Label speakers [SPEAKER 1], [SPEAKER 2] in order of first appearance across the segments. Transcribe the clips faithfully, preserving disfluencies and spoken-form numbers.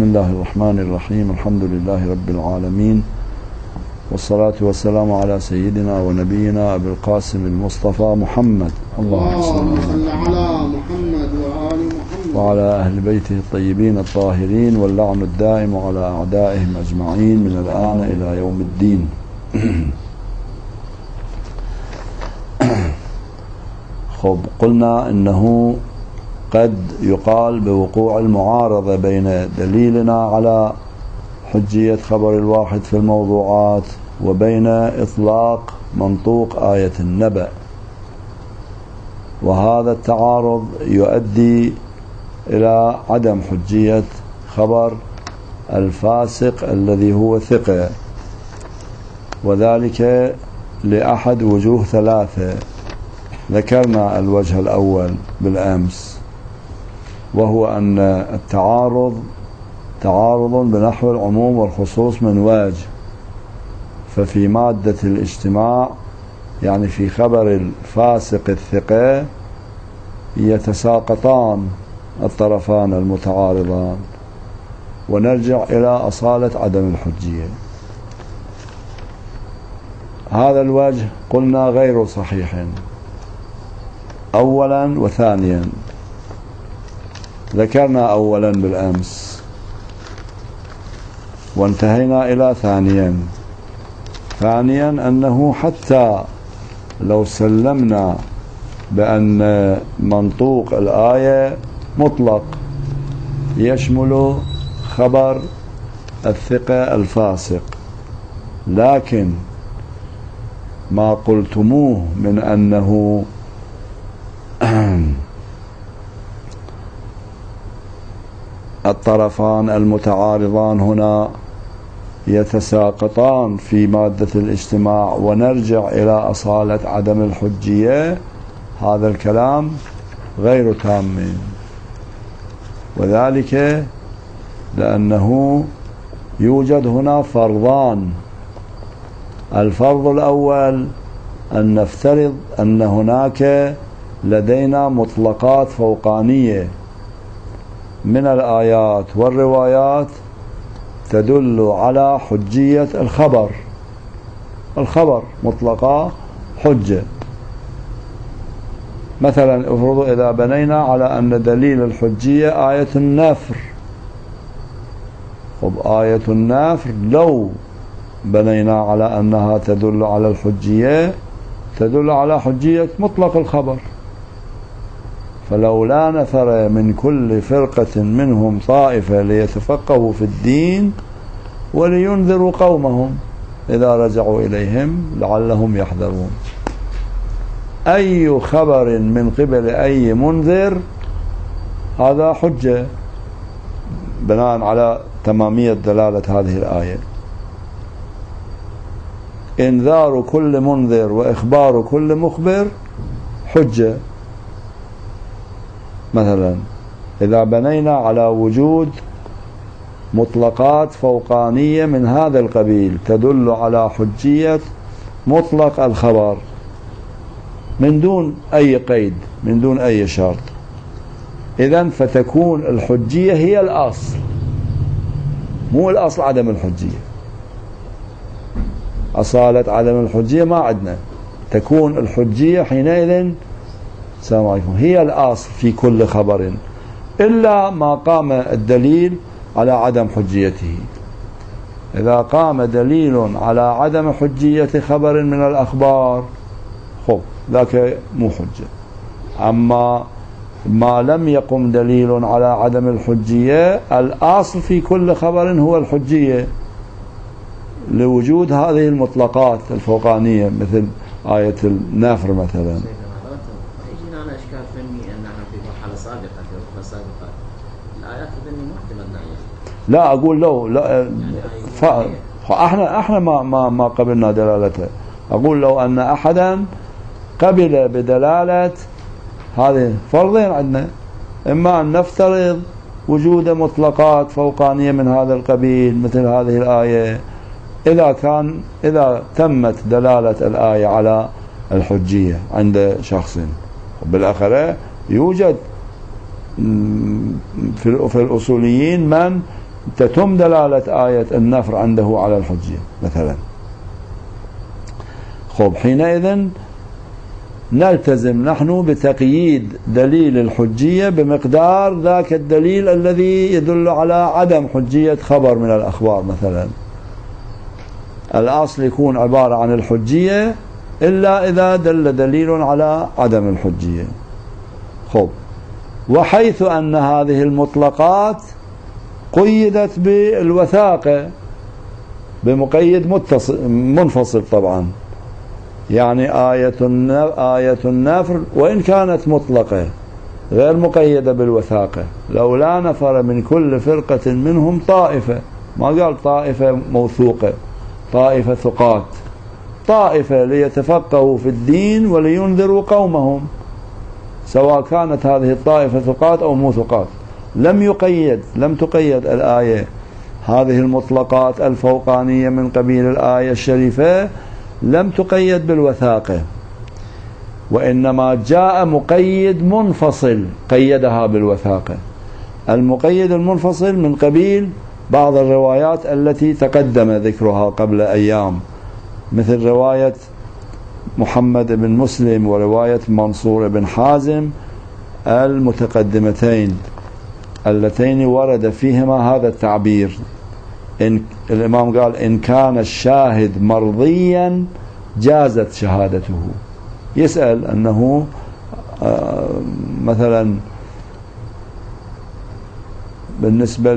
[SPEAKER 1] بسم الله الرحمن الرحيم. الحمد لله رب العالمين، والصلاة والسلام على سيدنا ونبينا أبي القاسم المصطفى محمد. اللهم صل على محمد وآل محمد وعلى أهل بيته الطيبين الطاهرين، واللعن الدائم على أعدائهم أجمعين من الآن إلى يوم الدين. خب، قلنا إنه قد يقال بوقوع المعارضة بين دليلنا على حجية خبر الواحد في الموضوعات وبين إطلاق منطوق آية النبأ، وهذا التعارض يؤدي إلى عدم حجية خبر الفاسق الذي هو ثقة، وذلك لأحد وجوه ثلاثة. ذكرنا الوجه الأول بالأمس، وهو أن التعارض تعارض بنحو العموم والخصوص من وجه، ففي مادة الاجتماع يعني في خبر الفاسق الثقة يتساقطان الطرفان المتعارضان، ونرجع إلى أصالة عدم الحجية. هذا الوجه قلنا غير صحيح أولا وثانيا. ذكرنا أولا بالأمس وانتهينا إلى ثانيا. ثانيا أنه حتى لو سلمنا بأن منطوق الآية مطلق يشمل خبر الثقة الفاسق، لكن ما قلتموه من أنه الطرفان المتعارضان هنا يتساقطان في مادة الاجتماع ونرجع إلى أصالة عدم الحجية، هذا الكلام غير تام، وذلك لأنه يوجد هنا فرضان. الفرض الأول أن نفترض أن هناك لدينا مطلقات فوقانية من الآيات والروايات تدل على حجية الخبر. الخبر مطلقة حجة. مثلا افرضوا إذا بنينا على أن دليل الحجية آية النفر، خب آية النفر لو بنينا على أنها تدل على الحجية تدل على حجية مطلق الخبر، فلولا نفر من كل فرقة منهم طائفة ليتفقهوا في الدين ولينذروا قومهم إذا رجعوا إليهم لعلهم يحذرون. أي خبر من قبل أي منذر هذا حجة بناء على تمامية دلالة هذه الآية. إنذار كل منذر وإخبار كل مخبر حجة. مثلا إذا بنينا على وجود مطلقات فوقانية من هذا القبيل تدل على حجية مطلق الخبر من دون أي قيد، من دون أي شرط، إذن فتكون الحجية هي الأصل، مو الأصل عدم الحجية. أصالة عدم الحجية ما عندنا، تكون الحجية حينئذ السلام عليكم هي الأصل في كل خبر، إلا ما قام الدليل على عدم حجيته. إذا قام دليل على عدم حجية خبر من الأخبار خب ذاك مو حجة. أما ما لم يقم دليل على عدم الحجية الأصل في كل خبر هو الحجية، لوجود هذه المطلقات الفوقانية مثل آية النفر مثلا. لا أقول لو لا ف... احنا احنا ما ما ما قبلنا دلالته. أقول لو أن أحدا قبل بدلالة هذه فرضين عندنا، إما أن نفترض وجود مطلقات فوقانية من هذا القبيل مثل هذه الآية إذا كان إذا تمت دلالة الآية على الحجية عند شخص. بالآخرة يوجد في الأصوليين من تتم دلالة آية النفر عنده على الحجية مثلا. خب حينئذ نلتزم نحن بتقييد دليل الحجية بمقدار ذاك الدليل الذي يدل على عدم حجية خبر من الأخبار مثلا. الأصل يكون عبارة عن الحجية إلا إذا دل دليل على عدم الحجية. خب وحيث أن هذه المطلقات قيدت بالوثاقة بمقيد متصل منفصل طبعا، يعني آية آية النفر وإن كانت مطلقة غير مقيدة بالوثاقة، لولا نفر من كل فرقة منهم طائفة، ما قال طائفة موثوقة، طائفة ثقات، طائفة ليتفقهوا في الدين ولينذروا قومهم، سواء كانت هذه الطائفة ثقات أو مو ثقات. لم يقيد لم تقيد الآية هذه المطلقات الفوقانية من قبيل الآية الشريفة لم تقيد بالوثاقة، وإنما جاء مقيد منفصل قيدها بالوثاقة. المقيد المنفصل من قبيل بعض الروايات التي تقدم ذكرها قبل أيام، مثل رواية محمد بن مسلم ورواية منصور بن حازم المتقدمتين اللتين ورد فيهما هذا التعبير. إن الإمام قال إن كان الشاهد مرضيا جازت شهادته. يسأل أنه مثلا بالنسبة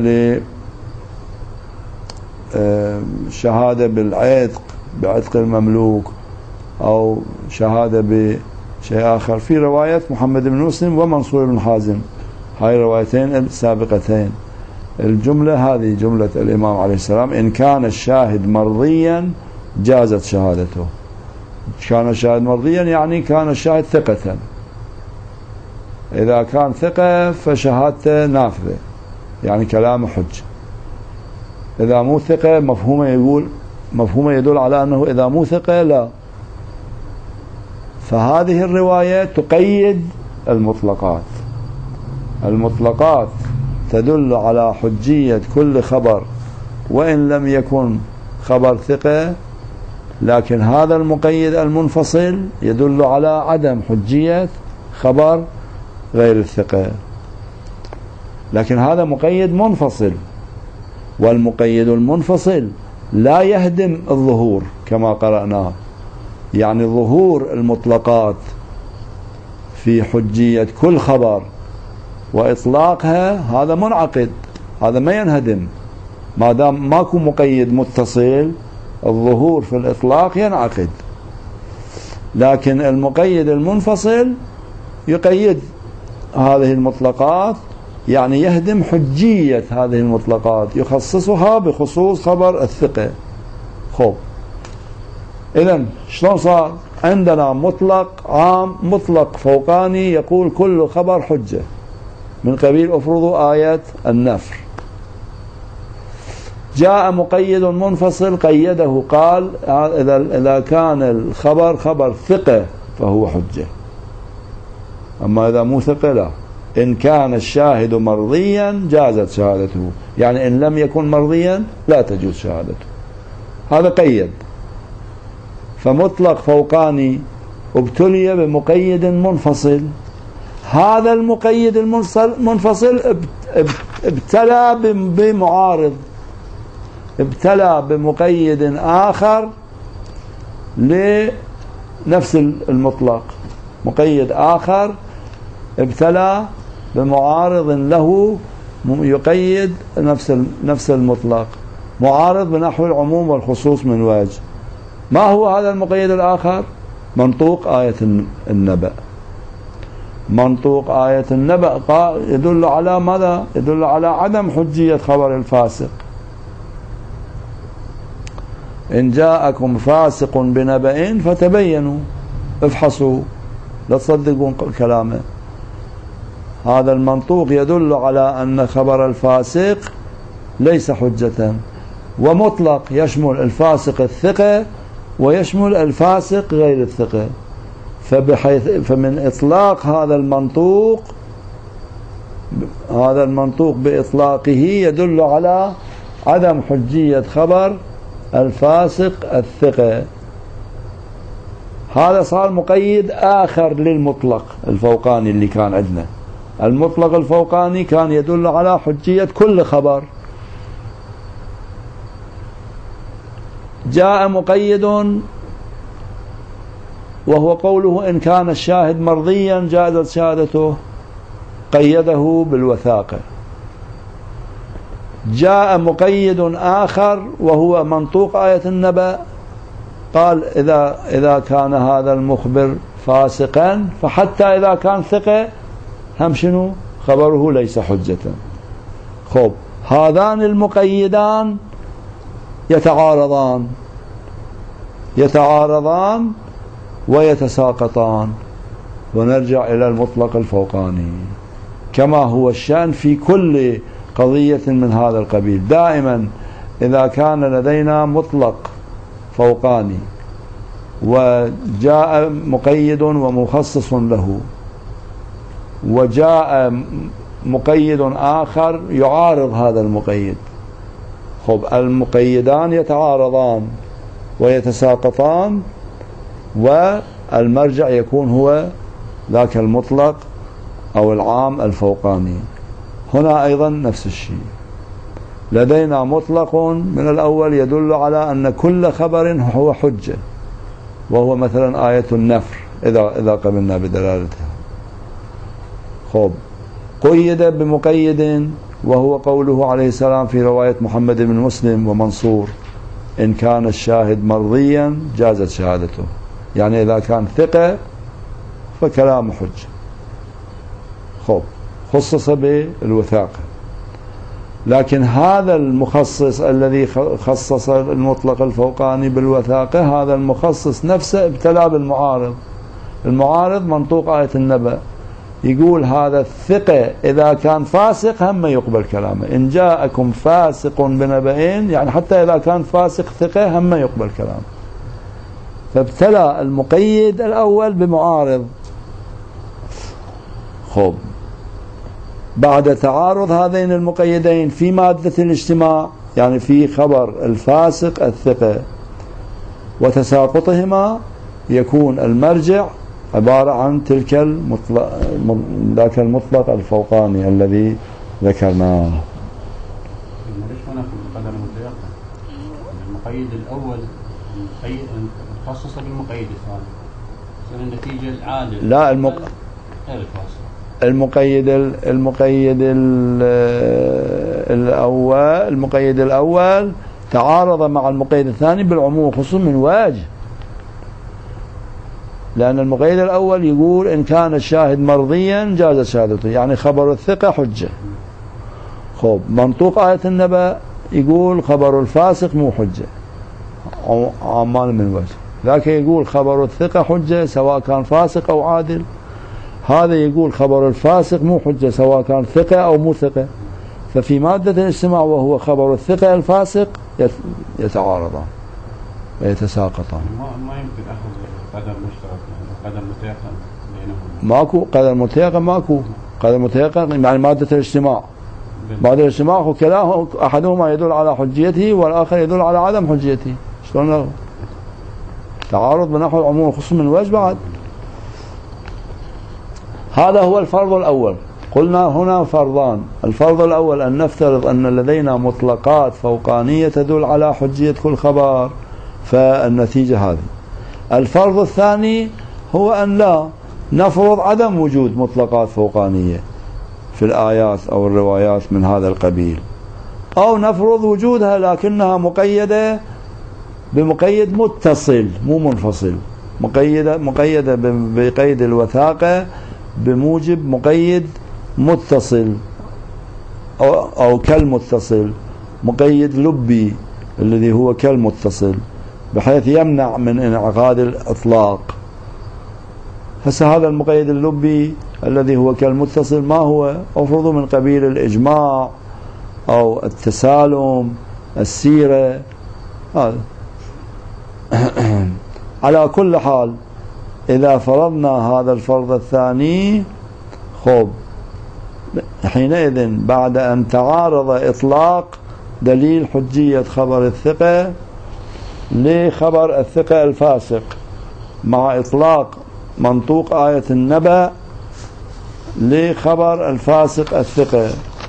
[SPEAKER 1] لشهادة بالعتق بعتق المملوك أو شهادة بشيء آخر، في رواية محمد بن مسلم ومنصور بن حازم، هاي روايتين السابقتين. الجملة هذه جملة الإمام عليه السلام إن كان الشاهد مرضيا جازت شهادته. كان الشاهد مرضيا يعني كان الشاهد ثقة، إذا كان ثقة فشهادته نافذة يعني كلام حج. إذا مو ثقة مفهومه يقول مفهومه يدل على أنه إذا مو ثقة لا. فهذه الرواية تقيد المطلقات. المطلقات تدل على حجية كل خبر وإن لم يكن خبر ثقة، لكن هذا المقيد المنفصل يدل على عدم حجية خبر غير الثقة. لكن هذا مقيد منفصل، والمقيد المنفصل لا يهدم الظهور كما قرأناه، يعني ظهور المطلقات في حجية كل خبر وإطلاقها هذا منعقد، هذا ما ينهدم ما دام ماكو مقيد متصل، الظهور في الإطلاق ينعقد. لكن المقيد المنفصل يقيد هذه المطلقات، يعني يهدم حجية هذه المطلقات، يخصصها بخصوص خبر الثقة. خب إذن شلون صار عندنا مطلق عام مطلق فوقاني يقول كل خبر حجة من قبيل افرضوا آية النفر، جاء مقيد منفصل قيده قال إذا كان الخبر خبر ثقة فهو حجة، أما إذا مو ثقة لا. إن كان الشاهد مرضيا جازت شهادته، يعني إن لم يكن مرضيا لا تجوز شهادته. هذا قيد. فمطلق فوقاني ابتلي بمقيد منفصل، هذا المقيد المنفصل ابتلى بمعارض، ابتلى بمقيد آخر لنفس المطلق، مقيد آخر ابتلى بمعارض له يقيد نفس نفس المطلق، معارض بنحو العموم والخصوص من وجه. ما هو هذا المقيد الآخر؟ منطوق آية النبأ. منطوق آية النبأ يدل على ماذا؟ يدل على عدم حجية خبر الفاسق. إن جاءكم فاسق بنبأ فتبينوا، افحصوا، لا تصدقون كلامه. هذا المنطوق يدل على أن خبر الفاسق ليس حجة، ومطلق يشمل الفاسق الثقة ويشمل الفاسق غير الثقة. فبحيث فمن إطلاق هذا المنطوق هذا المنطوق بإطلاقه يدل على عدم حجية خبر الفاسق الثقة. هذا صار مقيد آخر للمطلق الفوقاني اللي كان عندنا. المطلق الفوقاني كان يدل على حجية كل خبر. جاء مقيد وهو قوله إن كان الشاهد مرضيا جازت شهادته، قيده بالوثاقة. جاء مقيد آخر وهو منطوق آية النبأ، قال إذا إذا كان هذا المخبر فاسقا فحتى إذا كان ثقة هم شنو خبره ليس حجة. خب هذان المقيدان يتعارضان يتعارضان ويتساقطان، ونرجع إلى المطلق الفوقاني كما هو الشأن في كل قضية من هذا القبيل. دائما إذا كان لدينا مطلق فوقاني وجاء مقيد ومخصص له، وجاء مقيد آخر يعارض هذا المقيد، خب المقيدان يتعارضان ويتساقطان، والمرجع يكون هو ذاك المطلق أو العام الفوقاني. هنا أيضا نفس الشيء، لدينا مطلق من الأول يدل على أن كل خبر هو حجة، وهو مثلا آية النفر إذا إذا قبلنا بدلالتها. خب قيد بمقيد وهو قوله عليه السلام في رواية محمد بن مسلم ومنصور إن كان الشاهد مرضيا جازت شهادته، يعني إذا كان ثقة فكلام حجة. خب خصص بالوثاقة. لكن هذا المخصص الذي خصص المطلق الفوقاني بالوثاقة، هذا المخصص نفسه ابتلى بالمعارض. المعارض منطوق آية النبأ يقول هذا الثقة إذا كان فاسق هم يقبل كلامه، إن جاءكم فاسق بنبأين، يعني حتى إذا كان فاسق ثقة هم يقبل كلامه. فابتلى المقيد الأول بمعارض. خب بعد تعارض هذين المقيدين في مادة الاجتماع، يعني في خبر الفاسق الثقة وتساقطهما، يكون المرجع عبارة عن تلك المطلق ذاك المطلق الفوقاني الذي ذكرناه.
[SPEAKER 2] المقيد الأول مخصص بالمقيد الثاني، النتيجة العادل.
[SPEAKER 1] لا المق... المقيد المقيد الأول المقيد الأول تعارض مع المقيد الثاني بالعموم خصوصا من واجه، لأن المقيد الأول يقول إن كان الشاهد مرضيا جاز شهادته، يعني خبر الثقة حجة. خب منطوق آية النبأ يقول خبر الفاسق مو حجة، عمان من وجه. ذاك يقول خبر الثقة حجة سواء كان فاسق أو عادل، هذا يقول خبر الفاسق مو حجة سواء كان ثقة أو مو ثقة. ففي مادة الاجتماع وهو خبر الثقة الفاسق يتعارضان ويتساقطان.
[SPEAKER 2] ما يمكن أخذ قدر مشترك، قدر متيقن بينهم.
[SPEAKER 1] ماكو قدر متيقن، ماكو قدر متيقن، يعني مادة الاجتماع. مادة الاجتماع هو كلاه أحدهما يدل على حجيته والآخر يدل على عدم حجيته. شلون تعارض بنحو العموم خصوصا من وجه بعد. هذا هو الفرض الأول. قلنا هنا فرضان. الفرض الأول أن نفترض أن لدينا مطلقات فوقانية تدل على حجية كل خبر، فالنتيجة هذه. الفرض الثاني هو أن لا نفرض عدم وجود مطلقات فوقانية في الآيات أو الروايات من هذا القبيل، أو نفرض وجودها لكنها مقيدة بمقيد متصل مو منفصل، مقيدة مقيدة بقيد الوثاقة بموجب مقيد متصل أو, أو كالمتصل، مقيد لبي الذي هو كالمتصل بحيث يمنع من انعقاد الإطلاق. هسه هذا المقيد اللبي الذي هو كالمتصل ما هو؟ أفرض من قبيل الإجماع أو التسالم السيرة. هذا على كل حال إذا فرضنا هذا الفرض الثاني، خب حينئذ بعد أن تعارض إطلاق دليل حجية خبر الثقة لخبر الثقة الفاسق مع إطلاق منطوق آية النبأ لخبر الفاسق الثقة،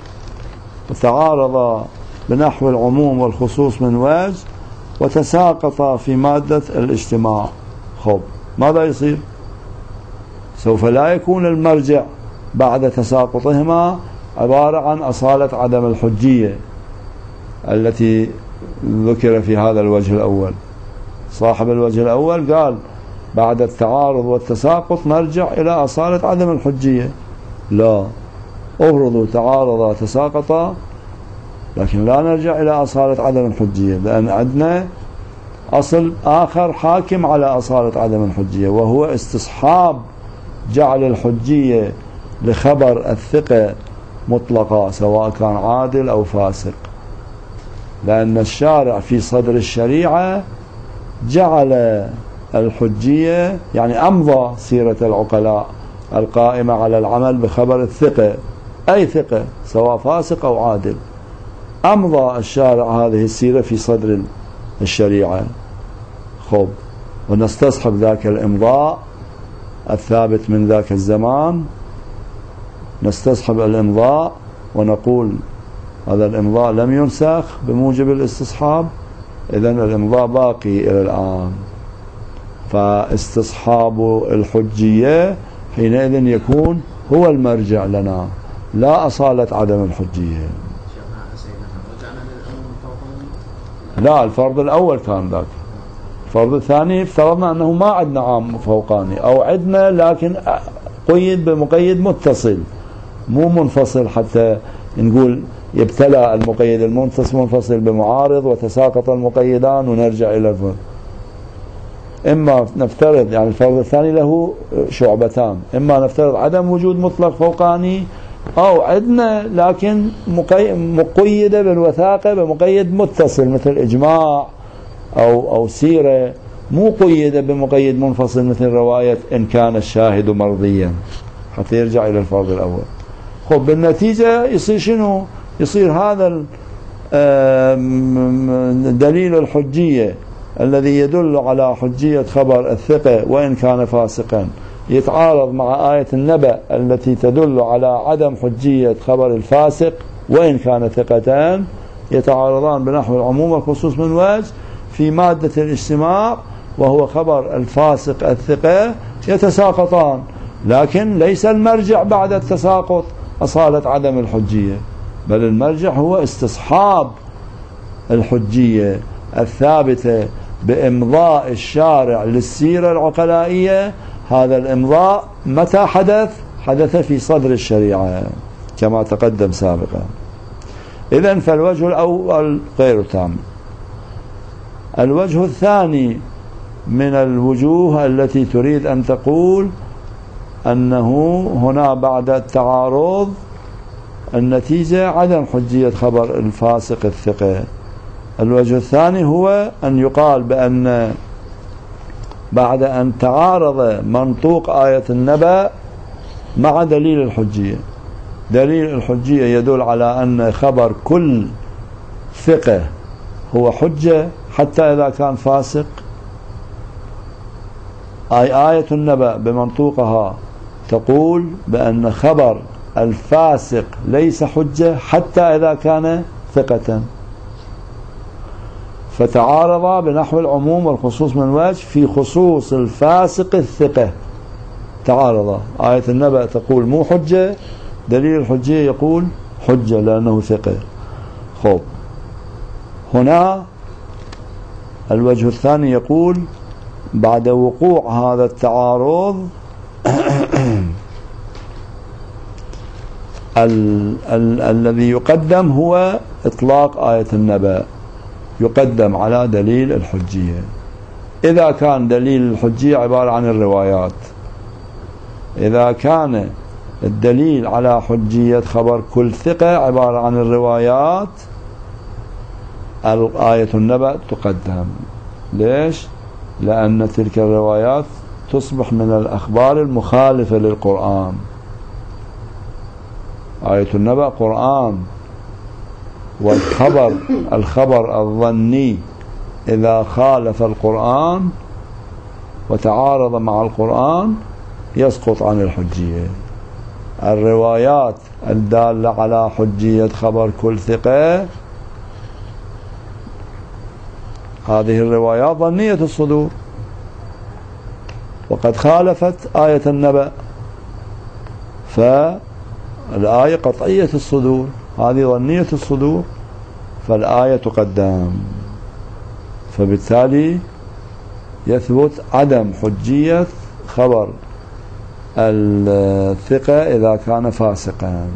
[SPEAKER 1] وتعارض بنحو العموم والخصوص من وجه وتساقط في مادة الاجتماع. خب ماذا يصير؟ سوف لا يكون المرجع بعد تساقطهما عبارة عن أصالة عدم الحجية التي ذكر في هذا الوجه الأول. صاحب الوجه الأول قال بعد التعارض والتساقط نرجع إلى أصالة عدم الحجية. لا، أفرضوا تعارض تساقط لكن لا نرجع إلى أصالة عدم الحجية، لأن عندنا أصل آخر حاكم على أصالة عدم الحجية، وهو استصحاب جعل الحجية لخبر الثقة مطلقة سواء كان عادل أو فاسق، لأن الشارع في صدر الشريعة جعل الحجية يعني أمضى سيرة العقلاء القائمة على العمل بخبر الثقة، أي ثقة سواء فاسق أو عادل، أمضى الشارع هذه السيرة في صدر الشريعة. خب ونستصحب ذاك الإمضاء الثابت من ذاك الزمان، نستصحب الإمضاء ونقول هذا الإمضاء لم ينسخ بموجب الاستصحاب، إذن الإمضاء باقي إلى الآن، فاستصحاب الحجية حينئذ يكون هو المرجع لنا لا أصالة عدم الحجية. لا، الفرض الأول كان ذاك. الفرض الثاني افترضنا أنه ما عندنا عام فوقاني، أو عندنا لكن قيد بمقيد متصل مو منفصل، حتى نقول يبتلى المقيد المنفصل بمعارض وتساقط المقيدان ونرجع إلى الفرض. إما نفترض يعني الفرض الثاني له شعبتان، إما نفترض عدم وجود مطلق فوقاني، أو عندنا لكن مقيدة بالوثاقة بمقيد متصل مثل إجماع أو أو سيرة، مو قيدة بمقيد منفصل مثل رواية إن كان الشاهد مرضيا، حتى يرجع إلى الفرض الأول. خب بالنتيجة يصير شنو؟ يصير هذا دليل الحجية الذي يدل على حجية خبر الثقة وإن كان فاسقا يتعارض مع آية النبأ التي تدل على عدم حجية خبر الفاسق وإن كان ثقتان، يتعارضان بنحو العموم والخصوص من وجه في مادة الاجتماع وهو خبر الفاسق الثقة، يتساقطان، لكن ليس المرجع بعد التساقط أصالة عدم الحجية، بل المرجع هو استصحاب الحجية الثابتة بإمضاء الشارع للسيرة العقلائية. هذا الإمضاء متى حدث؟ حدث في صدر الشريعة كما تقدم سابقا. إذن فالوجه الأول غير تام. الوجه الثاني من الوجوه التي تريد أن تقول أنه هنا بعد التعارض النتيجة عدم حجية خبر الفاسق الثقة. الوجه الثاني هو أن يقال بأن بعد أن تعارض منطوق آية النبأ مع دليل الحجية، دليل الحجية يدل على أن خبر كل ثقة هو حجة حتى إذا كان فاسق، أي آية النبأ بمنطوقها تقول بأن خبر الفاسق ليس حجة حتى إذا كان ثقة، فتعارض بنحو العموم والخصوص من وجه في خصوص الفاسق الثقة. تعارض، آية النبأ تقول مو حجة، دليل الحجية يقول حجة لأنه ثقة. خب هنا الوجه الثاني يقول بعد وقوع هذا التعارض ال ال الذي يقدم هو إطلاق آية النبأ، يقدم على دليل الحجية. إذا كان دليل الحجية عبارة عن الروايات، إذا كان الدليل على حجية خبر كل ثقة عبارة عن الروايات، آية النبأ تقدم. ليش؟ لأن تلك الروايات تصبح من الأخبار المخالفة للقرآن، آية النبأ قرآن، والخبر الخبر الظني إذا خالف القرآن وتعارض مع القرآن يسقط عن الحجية. الروايات الدالة على حجية خبر كل ثقة هذه الروايات ظنية الصدور، وقد خالفت آية النبأ، فالآية قطعية الصدور، هذه ظنية الصدور، فالآية تقدم، فبالتالي يثبت عدم حجية خبر الثقة إذا كان فاسقا.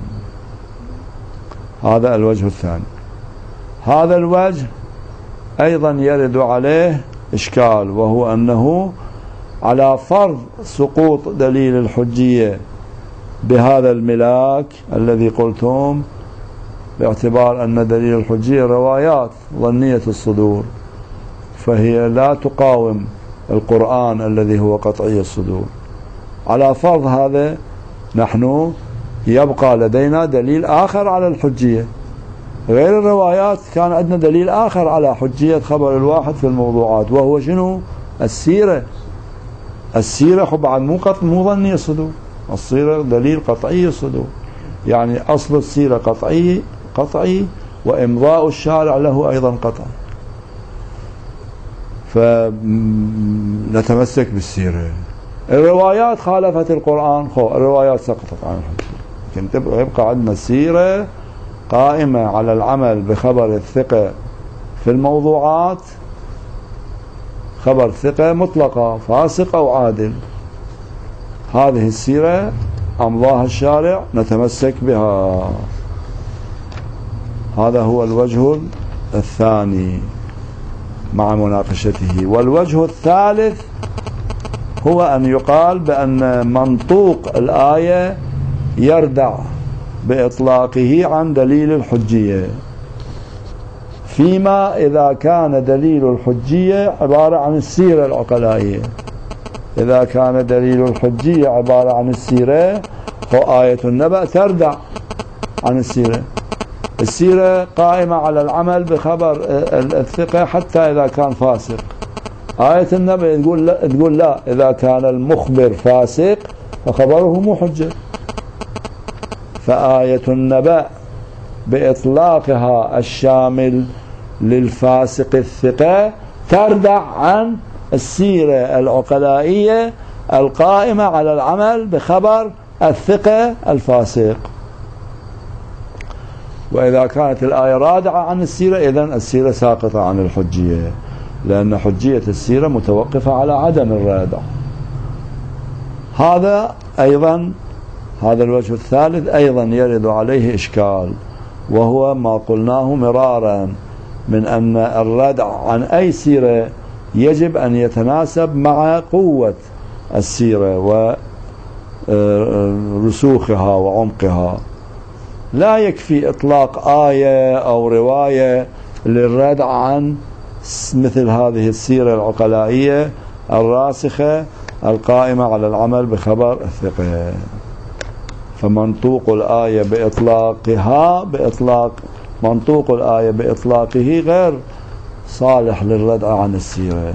[SPEAKER 1] هذا الوجه الثاني. هذا الوجه أيضا يرد عليه إشكال، وهو أنه على فرض سقوط دليل الحجية بهذا الملاك الذي قلتم، باعتبار أن دليل الحجية روايات ظنية الصدور، فهي لا تقاوم القرآن الذي هو قطعي الصدور. على فرض هذا نحن يبقى لدينا دليل آخر على الحجية غير الروايات. كان عندنا دليل آخر على حجية خبر الواحد في الموضوعات، وهو شنو؟ السيرة. السيرة بعد مو قط مو ظنية الصدور، السيرة دليل قطعي الصدور، يعني أصل السيرة قطعي قطعي وإمضاء الشارع له أيضا قطعي، فنتمسك بالسيرة. الروايات خالفت القرآن، خو الروايات سقطت عن الحجية، لكن يبقى عندنا السيرة قائمة على العمل بخبر الثقة في الموضوعات، خبر ثقة مطلقة فاسق أو عادل، هذه السيرة أمضاها الشارع نتمسك بها. هذا هو الوجه الثاني مع مناقشته. والوجه الثالث هو أن يقال بأن منطوق الآية يردع بإطلاقه عن دليل الحجية، فيما إذا كان دليل الحجية عبارة عن السيرة العقلائية. إذا كان دليل الحجية عبارة عن السيرة، فآية النبأ تردع عن السيرة. السيرة قائمة على العمل بخبر الثقة حتى إذا كان فاسق. آية النبأ تقول لا, تقول لا إذا كان المخبر فاسق فخبره مو حجة. فآية النبأ بإطلاقها الشامل للفاسق الثقة تردع عن السيرة العقلائية القائمة على العمل بخبر الثقة الفاسق. وإذا كانت الآية رادعة عن السيرة، إذن السيرة ساقطة عن الحجية، لأن حجية السيرة متوقفة على عدم الرادع. هذا أيضا هذا الوجه الثالث أيضا يرد عليه إشكال، وهو ما قلناه مرارا من أن الردع عن أي سيرة يجب أن يتناسب مع قوة السيرة ورسوخها وعمقها. لا يكفي إطلاق آية أو رواية للردع عن مثل هذه السيرة العقلائية الراسخة القائمة على العمل بخبر الثقة. فمنطوق الآية بإطلاقها بإطلاق منطوق الآية بإطلاقه غير صالح للردع عن السيرة.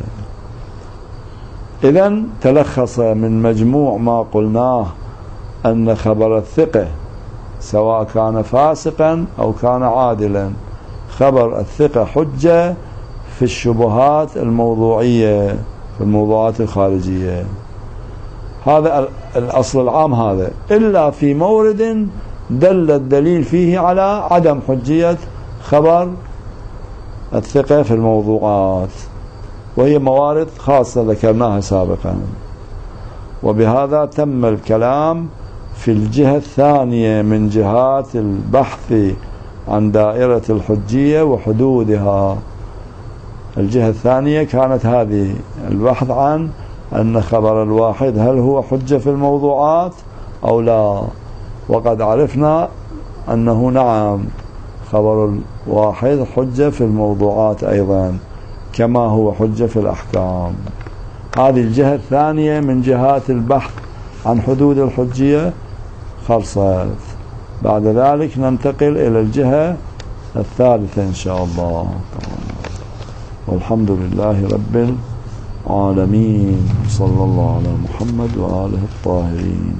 [SPEAKER 1] إذن تلخص من مجموع ما قلناه أن خبر الثقة سواء كان فاسقا أو كان عادلا، خبر الثقة حجة في الشبهات الموضوعية في الموضوعات الخارجية. هذا الأصل العام هذا، إلا في مورد دل الدليل فيه على عدم حجية خبر الثقة في الموضوعات، وهي موارد خاصة ذكرناها سابقا. وبهذا تم الكلام في الجهة الثانية من جهات البحث عن دائرة الحجية وحدودها. الجهة الثانية كانت هذه البحث عن أن خبر الواحد هل هو حجة في الموضوعات أو لا، وقد عرفنا أنه نعم خبر الواحد حجة في الموضوعات أيضا كما هو حجة في الأحكام. هذه الجهة الثانية من جهات البحث عن حدود الحجية خلصت. بعد ذلك ننتقل إلى الجهة الثالثة إن شاء الله. والحمد لله رب العالمين، صلى الله على محمد وآله الطاهرين.